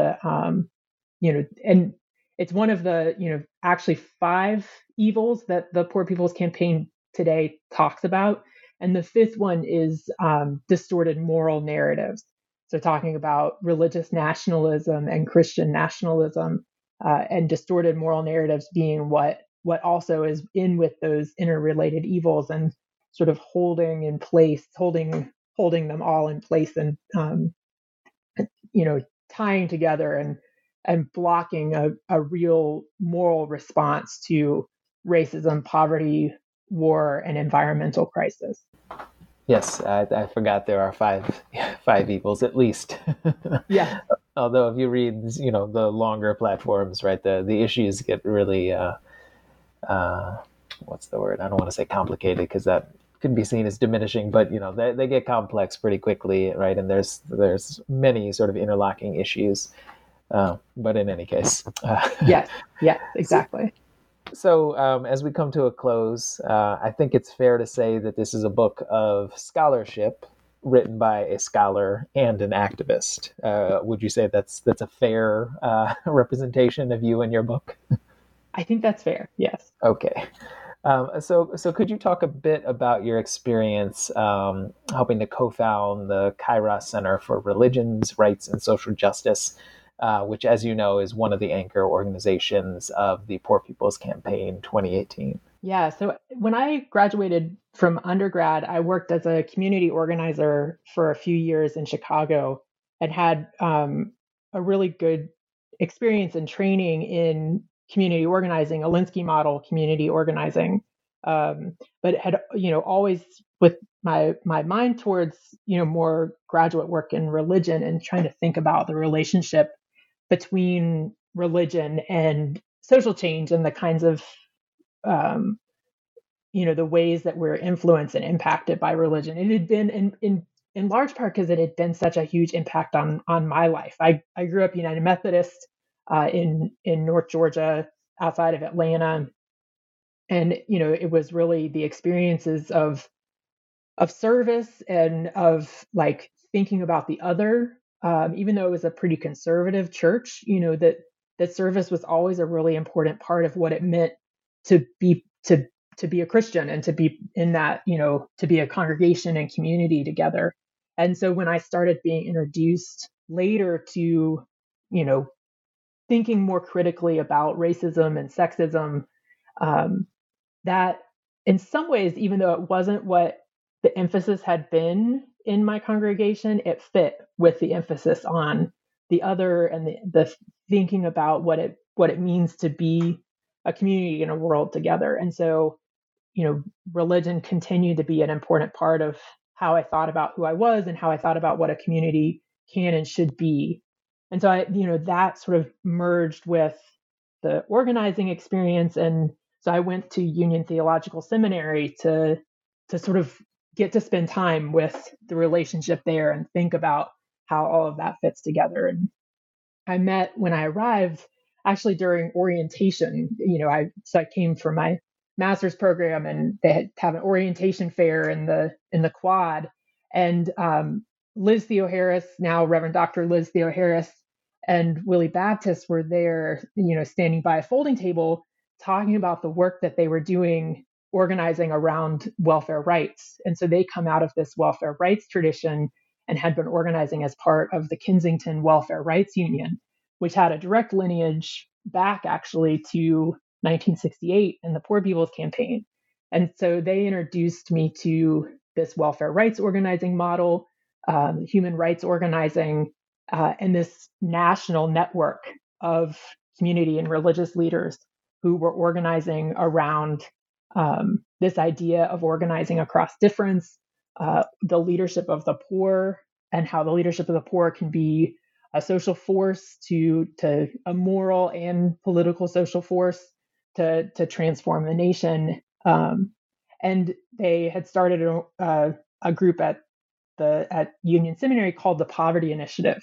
and it's one of the, actually 5 evils that the Poor People's Campaign today talks about. And the 5th one is distorted moral narratives. So talking about religious nationalism and Christian nationalism, and distorted moral narratives being what also is in with those interrelated evils, and sort of holding them all in place, and tying together and blocking a real moral response to racism, poverty, war, and environmental crisis. Yes, I forgot there are five evils at least. Yeah. Although if you read, the longer platforms, right, the issues get really, what's the word? I don't want to say complicated, because that could be seen as diminishing, but they get complex pretty quickly, right? And there's many sort of interlocking issues. But in any case, yes, exactly. So as we come to a close, I think it's fair to say that this is a book of scholarship written by a scholar and an activist. Would you say that's a fair representation of you and your book? I think that's fair. Yes. Okay. So could you talk a bit about your experience helping to co-found the Kairos Center for Religions, Rights, and Social Justice, which, as you know, is one of the anchor organizations of the Poor People's Campaign 2018? Yeah, so when I graduated from undergrad, I worked as a community organizer for a few years in Chicago, and had a really good experience and training in community organizing, Alinsky model community organizing, but had always with my mind towards more graduate work in religion, and trying to think about the relationship between religion and social change, and the kinds of the ways that we're influenced and impacted by religion. It had been in large part because it had been such a huge impact on my life. I grew up United Methodist in North Georgia, outside of Atlanta, and it was really the experiences of service, and of like thinking about the other. Even though it was a pretty conservative church, that service was always a really important part of what it meant to be a Christian, and to be in that, to be a congregation and community together. And so when I started being introduced later to, thinking more critically about racism and sexism, that in some ways, even though it wasn't what the emphasis had been in my congregation, it fit with the emphasis on the other, and the thinking about what it means to be a community in a world together. And so, religion continued to be an important part of how I thought about who I was, and how I thought about what a community can and should be. And so that sort of merged with the organizing experience. And so I went to Union Theological Seminary to sort of get to spend time with the relationship there, and think about how all of that fits together. And I met, when I arrived, actually during orientation. I came from my master's program, and they have an orientation fair in the quad, and Liz Theoharis, now Reverend Dr. Liz Theoharis, and Willie Baptist were there, standing by a folding table, talking about the work that they were doing, organizing around welfare rights. And so they come out of this welfare rights tradition, and had been organizing as part of the Kensington Welfare Rights Union, which had a direct lineage back actually to 1968 and the Poor People's Campaign. And so they introduced me to this welfare rights organizing model, human rights organizing, and this national network of community and religious leaders who were organizing around this idea of organizing across difference, the leadership of the poor, and how the leadership of the poor can be a social force to a moral and political social force to transform the nation. And they had started a group at Union Seminary called the Poverty Initiative.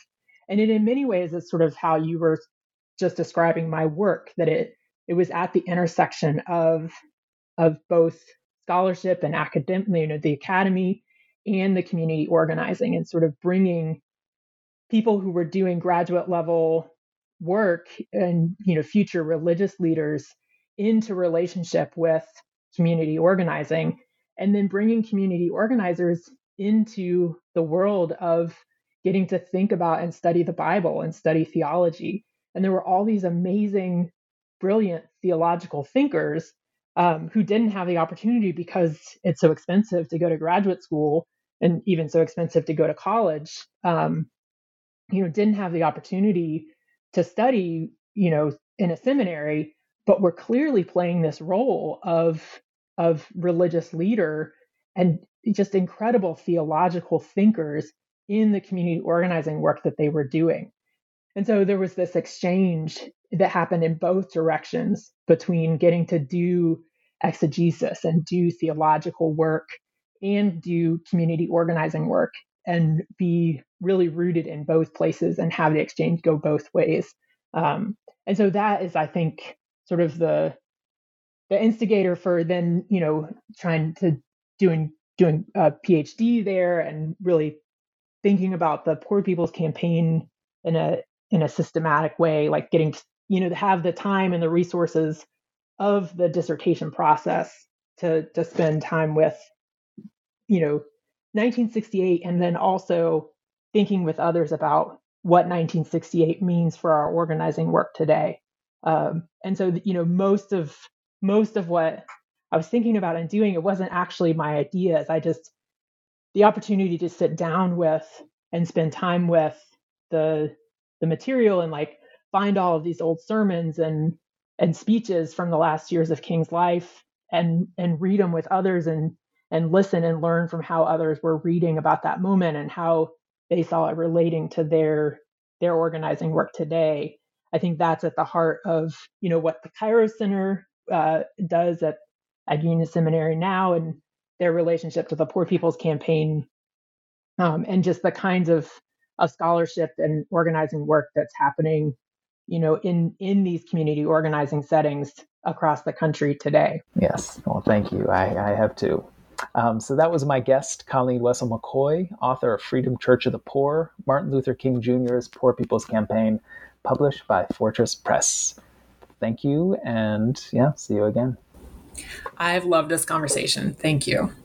And in many ways, it's sort of how you were just describing my work, that it was at the intersection of both scholarship and academic, the academy and the community organizing, and sort of bringing people who were doing graduate level work and future religious leaders into relationship with community organizing, and then bringing community organizers into the world of getting to think about and study the Bible and study theology. And there were all these amazing, brilliant theological thinkers who didn't have the opportunity because it's so expensive to go to graduate school and even so expensive to go to college. Didn't have the opportunity to study, in a seminary, but were clearly playing this role of religious leader and just incredible theological thinkers in the community organizing work that they were doing. And so there was this exchange that happened in both directions between getting to do exegesis and do theological work and do community organizing work and be really rooted in both places and have the exchange go both ways. And so that is, I think, sort of the instigator for then, trying to doing a PhD there and really thinking about the Poor People's Campaign in a systematic way, like getting to have the time and the resources of the dissertation process to spend time with 1968, and then also thinking with others about what 1968 means for our organizing work today. And so most of what I was thinking about and doing, it wasn't actually my ideas. The opportunity to sit down with and spend time with the material and like find all of these old sermons and speeches from the last years of King's life and read them with others and listen and learn from how others were reading about that moment and how they saw it relating to their organizing work today. I think that's at the heart of what the Kairos Center does at Union Seminary now, and their relationship to the Poor People's Campaign, and just the kinds of scholarship and organizing work that's happening, in these community organizing settings across the country today. Yes, well, thank you. I have too. So that was my guest, Colleen Wessel McCoy, author of Freedom Church of the Poor, Martin Luther King Jr.'s Poor People's Campaign, published by Fortress Press. Thank you, and see you again. I've loved this conversation. Thank you.